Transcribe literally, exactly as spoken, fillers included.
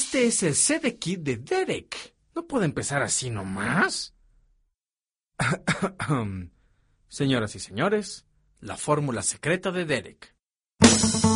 Este es el C D Kit de Derek. ¿No puede empezar así nomás? Señoras y señores, la fórmula secreta de Derek.